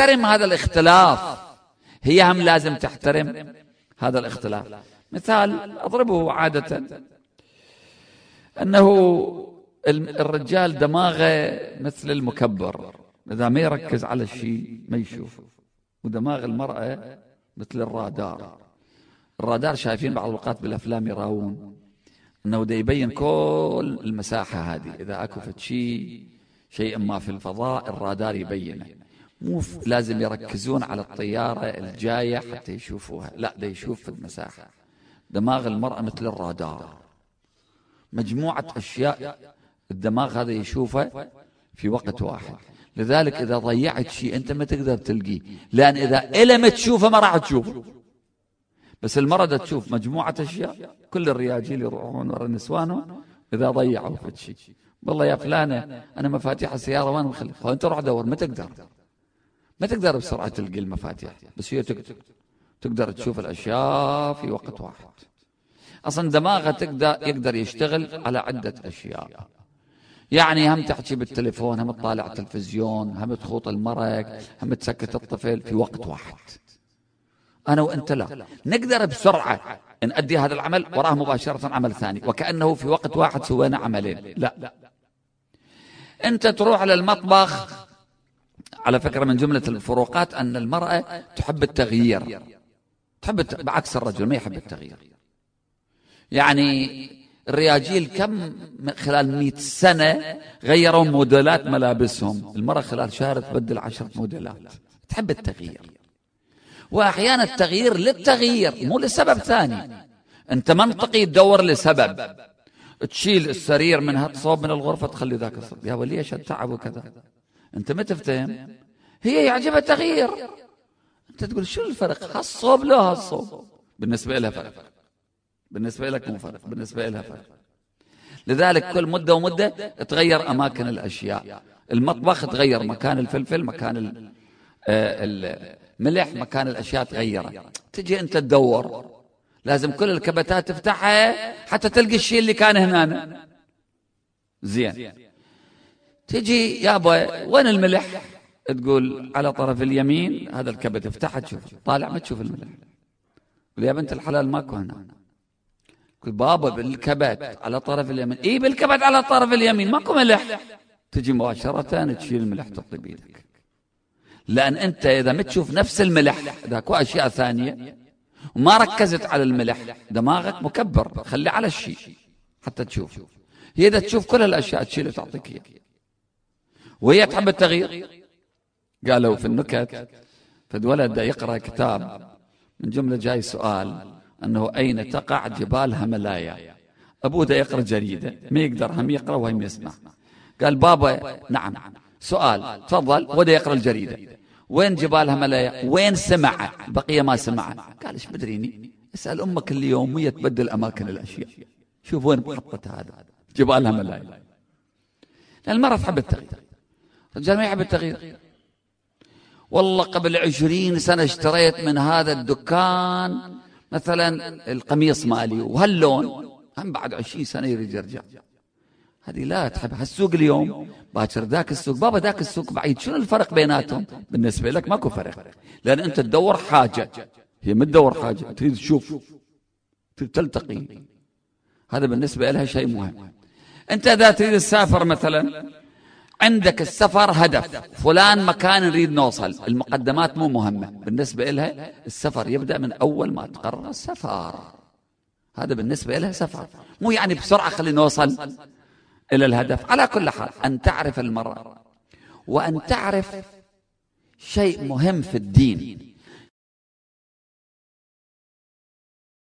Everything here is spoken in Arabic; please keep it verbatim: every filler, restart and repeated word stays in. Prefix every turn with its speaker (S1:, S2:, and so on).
S1: تحترم هذا الاختلاف، هي هم لازم تحترم هذا الاختلاف. مثال أضربه عادة، أنه الرجال دماغه مثل المكبر، إذا ما يركز على الشيء ما يشوف، ودماغ المرأة مثل الرادار. الرادار شايفين بعض الأوقات بالأفلام يراون أنه دا يبين كل المساحة هذه، إذا أكو فد شيء شيء ما في الفضاء الرادار يبينه. مو لازم يركزون على الطيارة الجاية حتى يشوفوها، لا، دا يشوف في المساحة. دماغ المرأة مثل الرادار، مجموعة أشياء الدماغ هذا يشوفه في وقت واحد. لذلك إذا ضيعت شيء أنت ما تقدر تلقيه، لأن إذا إلا ما تشوفه ما راح تشوفه. بس المرأة تشوف مجموعة أشياء. كل الرجال يروحون ورا نسوانهم إذا ضيعوا في شيء، والله يا فلانة أنا مفاتيح السيارة وين مخليها، أنت روح دور، ما تقدر ما تقدر بسرعة تلقي المفاتيح، بس هي تقدر تقدر تشوف الأشياء في وقت واحد. أصلا دماغها تقدر يقدر يشتغل على عدة أشياء، يعني هم تحكي بالتليفون، هم تطالع تلفزيون، هم تخوط المرق، هم تسكت الطفل في وقت واحد. أنا وأنت لا نقدر بسرعة نؤدي هذا العمل وراه مباشرة عمل ثاني، وكأنه في وقت واحد سوينا عملين. لا، أنت تروح للمطبخ. على فكرة من جملة الفروقات أن المرأة تحب التغيير، تحب الت... بعكس الرجل ما يحب التغيير. يعني الرياجيل كم خلال مئة سنة غيروا موديلات ملابسهم، المرأة خلال شهر تبدل عشرة موديلات. تحب التغيير، وأحيانا التغيير للتغيير مو لسبب ثاني. أنت منطقي تدور لسبب، تشيل السرير من هالصوب من الغرفة تخلي ذاك الصوب، يا ولي ايش التعب وكذا. أنت ما تفتهم، هي يعجبها تغيير، أنت تقول شو الفرق هالصوب لا هالصوب. بالنسبة لها فرق، بالنسبة لك مو فرق، بالنسبة لها فرق. لذلك كل مدة ومدة تغير أماكن الأشياء. المطبخ تغير مكان الفلفل، مكان الملح، مكان الأشياء تغيرها. تجي أنت تدور، لازم كل الكبتات تفتحها حتى تلقي الشيء اللي كان هنا. زين، تجي يابا وين الملح؟ تقول على طرف اليمين، هذا الكبت افتحها تشوف، طالع ما تشوف الملح. قل يا بنت الحلال ماكو هنا. قل بابا بالكبت على طرف اليمين. اي بالكبت على طرف اليمين ماكو ملح. تجي مباشرة تشيل الملح تطلي بيدك، لأن أنت إذا ما تشوف نفس الملح، إذا اكو أشياء ثانية وما ركزت على الملح، دماغك مكبر، خلي على الشيء حتى تشوف. هي إذا تشوف كل الأشياء تشيل وتعطيك إياه، وهي تحب التغيير. قالوا في النكت فد ولد يقرأ كتاب، من جملة جاي سؤال أنه أين تقع جبال هملايا. أبوه دا يقرأ جريدة ما يقدر هم يقرأ وهم يسمع. قال بابا نعم سؤال تفضل. ودا يقرأ الجريدة، وين جبال هملايا؟ وين سمع؟ بقية ما سمع. قال ايش بدريني، اسأل أمك كل يوم وهي تبدل أماكن الأشياء، شوف وين محطت هذا جبال هملايا. لأن المرأة تحب التغيير، الرجال ما يحب التغيير. والله قبل عشرين سنة اشتريت من هذا الدكان مثلا القميص مالي وهاللون، هم بعد عشرين سنة يريد يرجع. هذه لا تحب. هالسوق اليوم باكر ذاك السوق، بابا ذاك السوق بعيد. شنو الفرق بيناتهم؟ بالنسبة لك ماكو فرق، لأن أنت تدور حاجة، هي ما تدور حاجة، تريد تشوف، تريد تلتقي. هذا بالنسبة لها شيء مهم. أنت إذا تريد تسافر مثلا، عندك السفر هدف فلان مكان نريد نوصل، المقدمات مو مهمة بالنسبة لها. السفر يبدأ من أول ما تقرر السفر، هذا بالنسبة لها سفر، مو يعني بسرعة خلي نوصل إلى الهدف. على كل حال أن تعرف المرأة، وأن تعرف شيء مهم في الدين،